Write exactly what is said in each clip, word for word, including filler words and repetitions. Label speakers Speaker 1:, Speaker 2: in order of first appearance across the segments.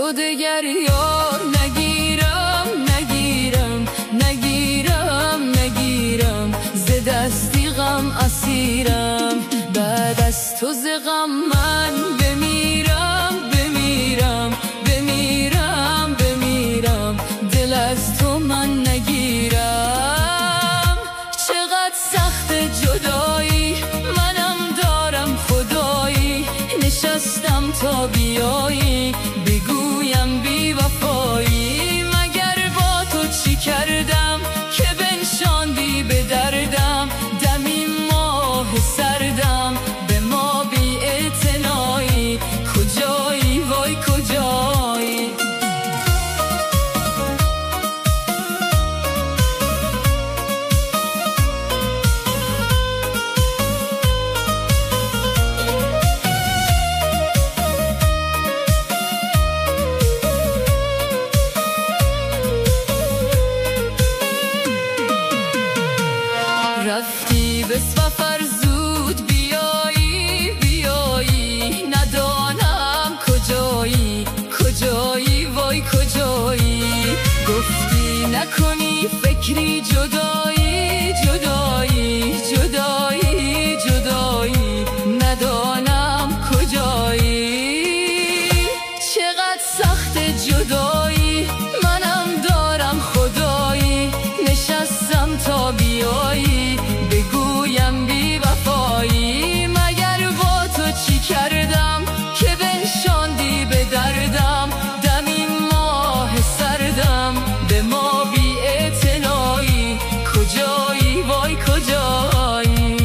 Speaker 1: تو دگر یار نگیرم نگیرم نگیرم نگیرم ز دستی غم اسیرم بعد از تو ز غم من بمیرم بمیرم بمیرم بمیرم دل از تو من نگیرم چقدر سخت جدایی منم دارم خدایی نشستم تا بیایی بگویم بی وفایی مگر با تو چی کردم که بنشاندی به دردم دمی ماه سردم به ما بی اعتنایی کجایی وای کجایی رفتی به سفر زود بیایی بیایی ندانم کجایی کجایی وای کجایی گفتی نکنی فکری جدایی جدایی جدایی جدایی ندانم کجایی چقدر سخت جدایی منم دارم خدایی نشستم تا بیایی بگویم بی وفایی مگر با تو چی کردم که بنشاندی به دردم دمی ماه سردم به ما بی اعتنایی کجایی وای کجایی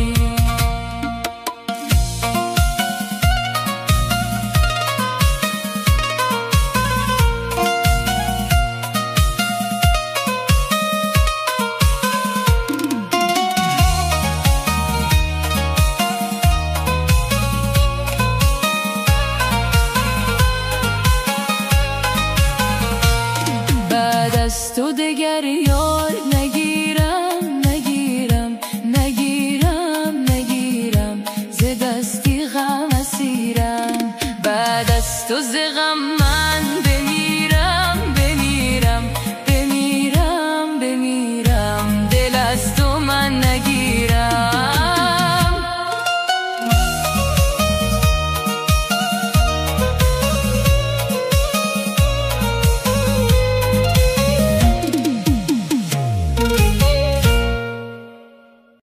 Speaker 1: از تو دگر یار نگیرم نگیرم نگیرم نگیرم ز دستی غم اسیرم بعد از تو ز غم